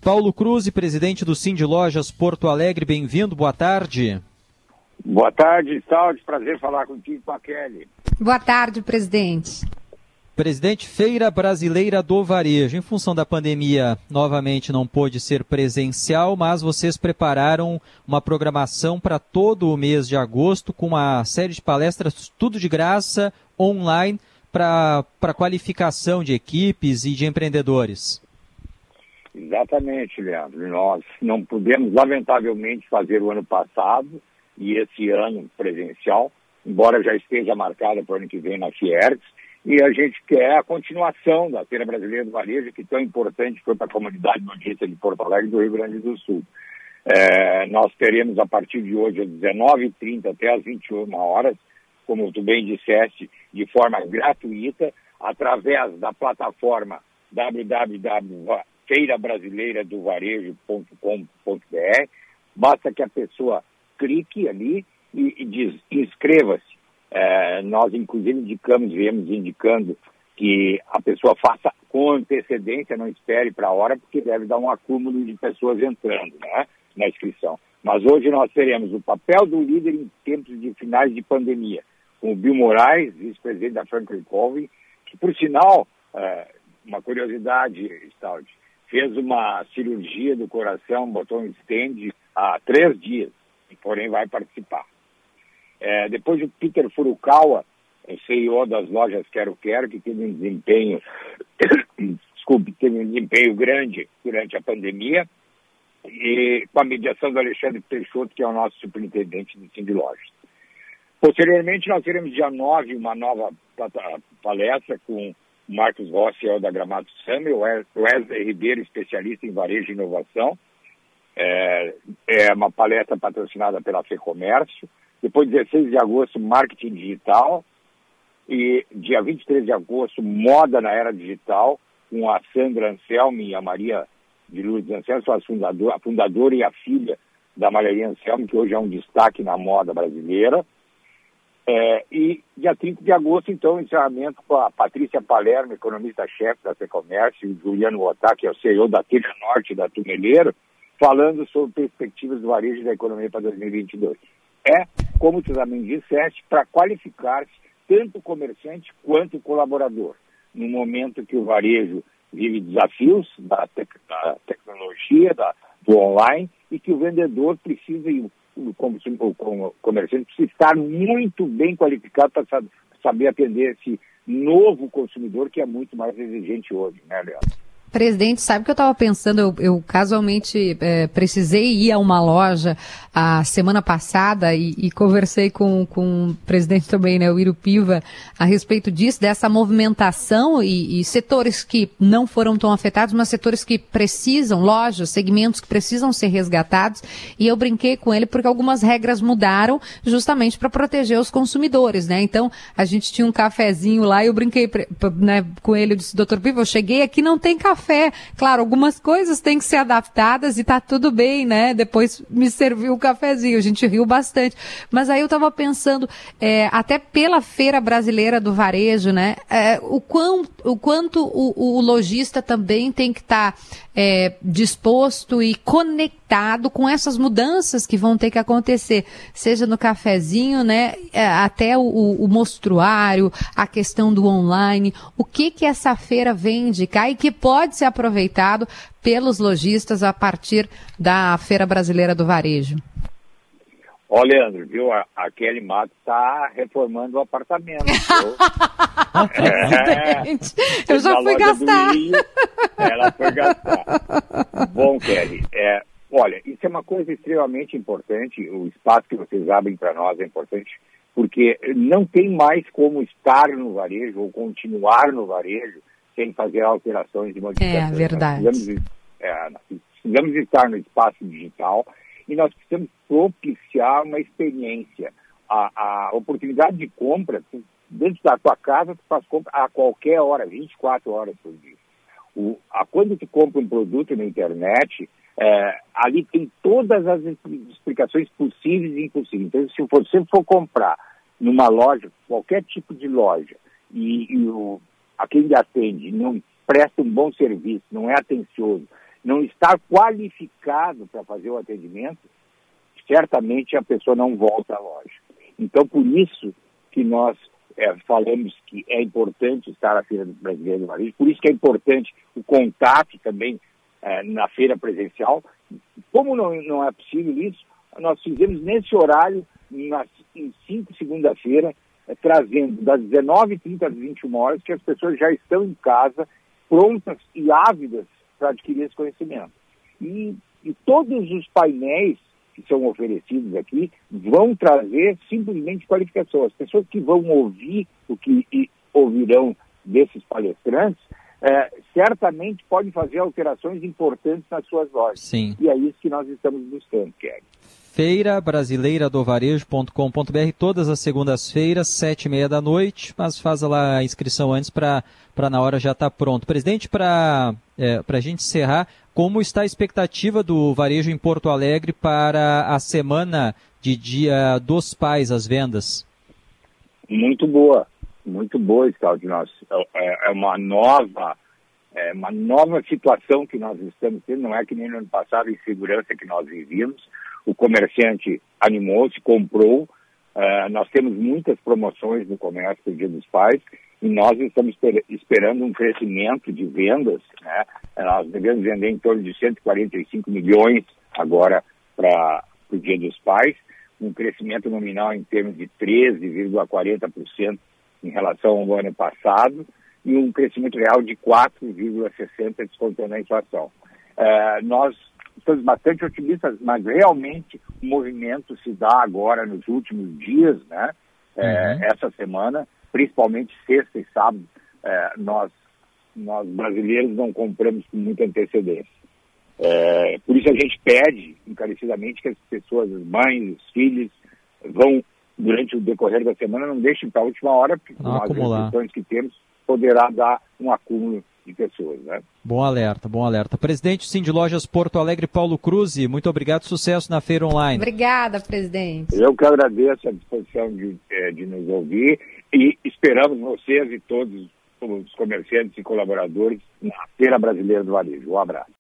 Paulo Cruz, presidente do Cindy Lojas Porto Alegre, bem-vindo, boa tarde. Boa tarde, Saúde, prazer falar contigo, com a Kelly. Boa tarde, presidente. Presidente, Feira Brasileira do Varejo, em função da pandemia, novamente não pôde ser presencial, mas vocês prepararam uma programação para todo o mês de agosto, com uma série de palestras, tudo de graça, online, para qualificação de equipes e de empreendedores. Exatamente, Leandro. Nós não pudemos, lamentavelmente, fazer o ano passado e esse ano presencial, embora já esteja marcada para o ano que vem na Fiergs, e a gente quer a continuação da Feira Brasileira do Varejo, que tão importante foi para a comunidade logística de Porto Alegre e do Rio Grande do Sul. Nós teremos, a partir de hoje, às 19h30 até às 21 horas, como tu bem disseste, de forma gratuita, através da plataforma www.feirabrasileiradovarejo.com.br. Basta que a pessoa clique ali e diz, inscreva-se. Nós, inclusive, viemos indicando que a pessoa faça com antecedência, não espere para a hora, porque deve dar um acúmulo de pessoas entrando, né, na inscrição. Mas hoje nós teremos o papel do líder em tempos de finais de pandemia, com o Bill Moraes, vice-presidente da Franklin Covey, que, por sinal, uma curiosidade, Staldi, fez uma cirurgia do coração, botou um stent há 3 dias, e porém vai participar. Depois o Peter Furukawa, o CEO das lojas Quero Quero, que teve um desempenho, teve um desempenho grande durante a pandemia, e com a mediação do Alexandre Peixoto, que é o nosso superintendente do Cindy Lojas. Posteriormente, nós teremos dia 9 uma nova palestra com o Marcos Rossi, da Gramado Summer, o Wesley Ribeiro, especialista em varejo e inovação. É uma palestra patrocinada pela FEComércio. Depois, 16 de agosto, marketing digital. E dia 23 de agosto, moda na era digital, com a Sandra Anselmi e a Maria de Lourdes Anselmi, a fundadora e a filha da Maria Anselmi, que hoje é um destaque na moda brasileira. E dia 30 de agosto, então, encerramento com a Patrícia Palermo, economista-chefe da FEComércio, e o Juliano Otá, que é o CEO da Telha Norte da Tumeleiro, falando sobre perspectivas do varejo e da economia para 2022. Como tu também disseste, para qualificar-se tanto o comerciante quanto o colaborador. No momento que o varejo vive desafios da tecnologia, do online, e que o vendedor precisa, e o comerciante precisa estar muito bem qualificado para saber atender esse novo consumidor que é muito mais exigente hoje, né, Leandro? Presidente, sabe o que eu estava pensando? Eu casualmente precisei ir a uma loja a semana passada e conversei com o presidente também, né, o Iro Piva, a respeito disso, dessa movimentação e setores que não foram tão afetados, mas setores que precisam, lojas, segmentos que precisam ser resgatados. E eu brinquei com ele porque algumas regras mudaram justamente para proteger os consumidores, né? Então, a gente tinha um cafezinho lá e eu brinquei né, com ele, eu disse, doutor Piva, eu cheguei aqui, não tem café. Claro, algumas coisas têm que ser adaptadas e tá tudo bem, né? Depois me serviu o cafezinho, a gente riu bastante. Mas aí eu tava pensando, até pela Feira Brasileira do Varejo, né? O quanto o lojista também tem que estar disposto e conectado com essas mudanças que vão ter que acontecer, seja no cafezinho, né? Até o mostruário, a questão do online, o que essa feira vem indicar e que pode ser aproveitado pelos lojistas a partir da Feira Brasileira do Varejo. Leandro, viu? A Kelly Matos está reformando o apartamento. Eu já fui gastar. Ela foi gastar. Bom, Kelly, olha, isso é uma coisa extremamente importante. O espaço que vocês abrem para nós é importante, porque não tem mais como estar no varejo ou continuar no varejo sem fazer alterações e modificações. É verdade. Nós precisamos estar no espaço digital e nós precisamos propiciar uma experiência. A oportunidade de compra, dentro da tua casa, tu faz compra a qualquer hora, 24 horas por dia. Quando tu compra um produto na internet, ali tem todas as explicações possíveis e impossíveis. Então, se você for comprar numa loja, qualquer tipo de loja, e a quem lhe atende não presta um bom serviço, não é atencioso, não estar qualificado para fazer o atendimento, certamente a pessoa não volta à loja. Então, por isso que nós falamos que é importante estar na Feira Brasileira do Varejo, por isso que é importante o contato também na feira presencial. Como não é possível isso, nós fizemos nesse horário, em 5 segunda-feira, trazendo das 19h30 às 21 horas, que as pessoas já estão em casa, prontas e ávidas para adquirir esse conhecimento. E todos os painéis que são oferecidos aqui vão trazer simplesmente qualificação. As pessoas que vão ouvir o que ouvirão desses palestrantes, certamente podem fazer alterações importantes nas suas lojas. Sim. E é isso que nós estamos buscando, Kelly. feirabrasileiradovarejo.com.br, todas as segundas-feiras, 7h30 da noite, mas faz lá a inscrição antes para na hora já estar pronto. Presidente, para a gente encerrar, como está a expectativa do varejo em Porto Alegre para a semana de Dia dos Pais, as vendas? Muito boa, Scout. É uma nova situação que nós estamos tendo, não é que nem no ano passado, a insegurança que nós vivíamos. O comerciante animou-se, comprou. Nós temos muitas promoções no comércio do Dia dos Pais e nós estamos esperando um crescimento de vendas, né? Nós devemos vender em torno de 145 milhões agora para o Dia dos Pais, um crescimento nominal em termos de 13,40% em relação ao ano passado e um crescimento real de 4,60% descontando a inflação. Nós estamos bastante otimistas, mas realmente o movimento se dá agora nos últimos dias, né? Essa semana, principalmente sexta e sábado, nós brasileiros não compramos com muita antecedência. Por isso a gente pede encarecidamente que as pessoas, as mães, os filhos, vão, durante o decorrer da semana, não deixem para a última hora, porque com as restrições que temos, poderá dar um acúmulo de pessoas, né? Bom alerta. Presidente Cindy Lojas Porto Alegre, Paulo Cruz, muito obrigado, sucesso na feira online. Obrigada, presidente. Eu que agradeço a disposição de nos ouvir e esperamos vocês e todos os comerciantes e colaboradores na Feira Brasileira do Varejo. Um abraço.